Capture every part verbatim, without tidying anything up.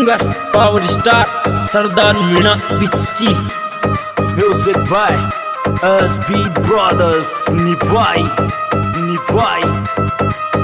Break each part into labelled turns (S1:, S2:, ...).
S1: Singer power star सरदार Meena पिच्ची।
S2: Music by S B Brothers. Nivai, Nivai.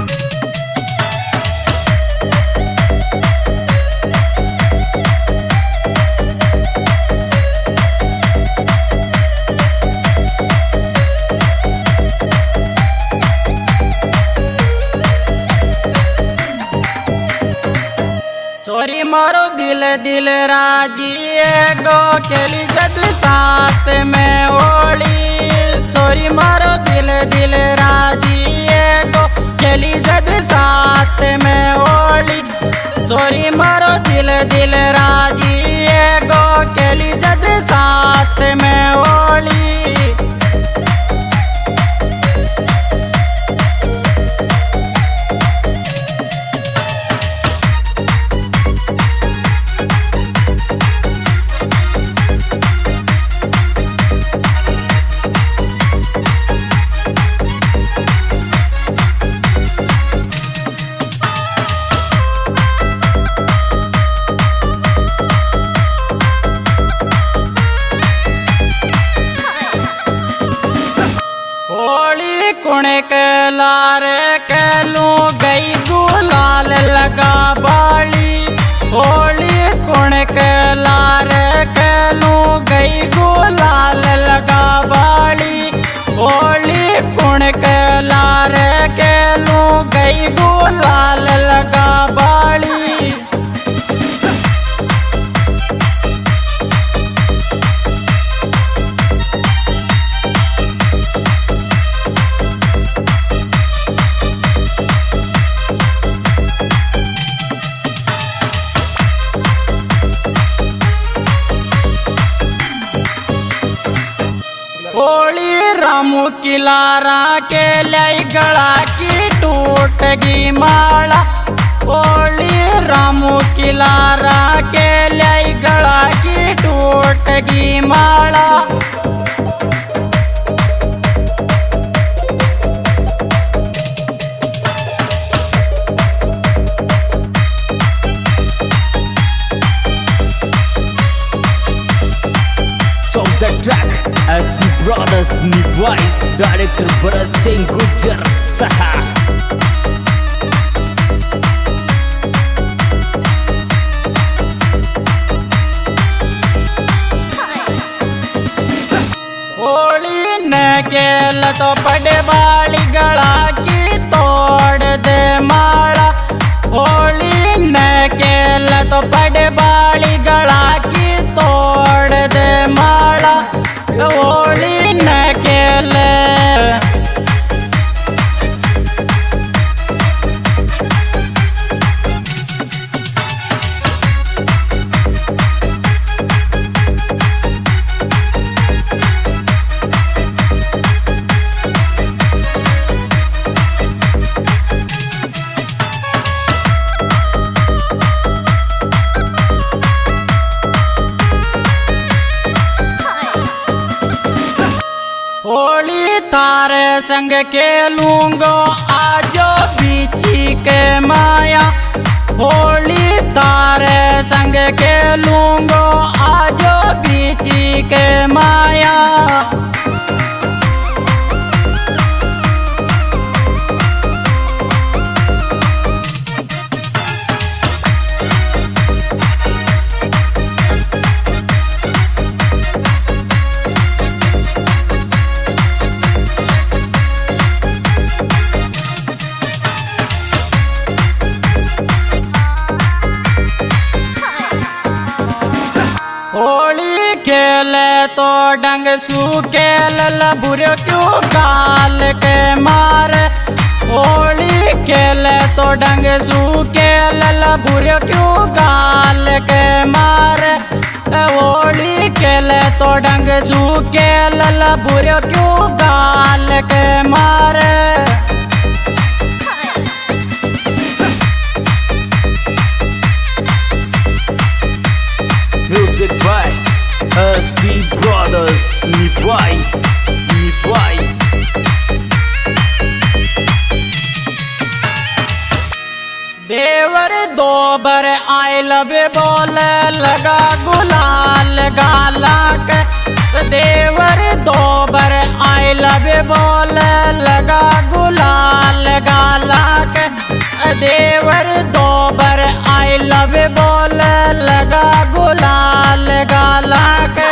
S3: चोरी मारो दिल दिल राजी गो खेली जद साथ में होली। चोरी मारो दिल दिल राजी गो खेली जद साथ में होली। चोरी मारो दिल दिल राजी गो खेली जद साथ में होली। कुणे के लारे के लू गई गुलाल लगा बाली। होली कुणे के लारे के लू गई गुलाल लगा बाली। होली कुणे के लारे के लू गई गुलाल लगा बाली। होली रामू की लारा के लाई गला की टूट गई माला। होली रामू की लारा के लाई गला की टूट गई माला।
S1: The track S B Brothers Nivai, director Bharat Singh Gujjar Saha.
S3: Holi ने केल तो पड़े बाली गला की तोड़ दे माला। होली ने केल तो पड़े बाली गला की तोड़ दे माला। होली ने केल होली तारे संग के लूंगो आजो बीची के माया। होली तारे संग के लूंगो आजो बीची के माया। होली खेले तो डंग सूखे लबुरे क्यों काल के मारे। होली खेले तो डंग सूखे लबुरे क्यों काल के मारे। होली खेले तो डंग सूखे लबुरे क्यों काल के मारे।
S2: Music by S B Brothers. Nivai, Nivai.
S3: देवर दो बर आई लव बोले लगा गुलाल गाला के। देवर दो बर आई लव बोले लगा गुलाल गाला के। देवर दो बर आई लव बोले लगा गुलाल गाला के।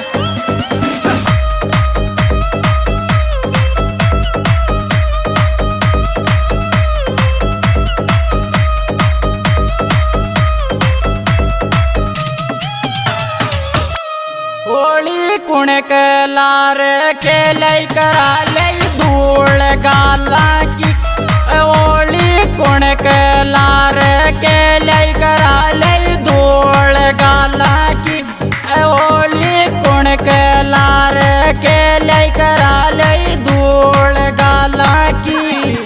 S3: होली कुणक लार के लई करा लई धूल गाला की। होली कुणक लार के लई करा लई धूल गाला की। होली कुणक लार के लई करा लई धूल गाला की।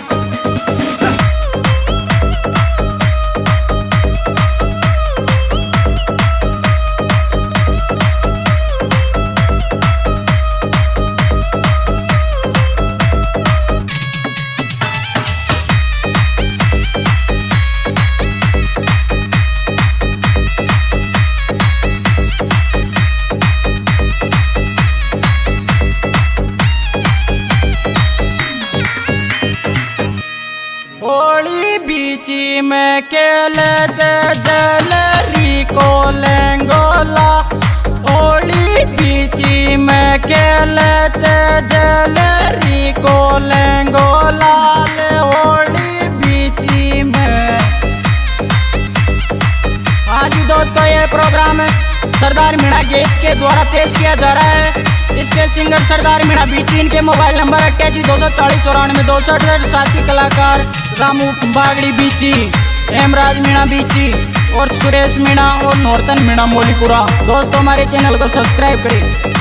S3: होली बीची में केले जलरी को लेंगोला। होली बीची में केले जलरी को लेंगोला। होली बीची में। हाँ जी दोस्तों, ये प्रोग्राम है सरदार मीणा गीत के द्वारा पेश किया जा रहा है। इसके सिंगर सरदार मीणा बीची। इनके मोबाइल नंबर अट्ठासी दो सौ चालीस चौरानवे दो सौ अड़सठ। साथी कलाकार रामू बागड़ी बीची, हेमराज मीणा बीची और सुरेश मीणा और नौरतन मीणा मोलीपुरा। दोस्तों, हमारे चैनल को सब्सक्राइब करें।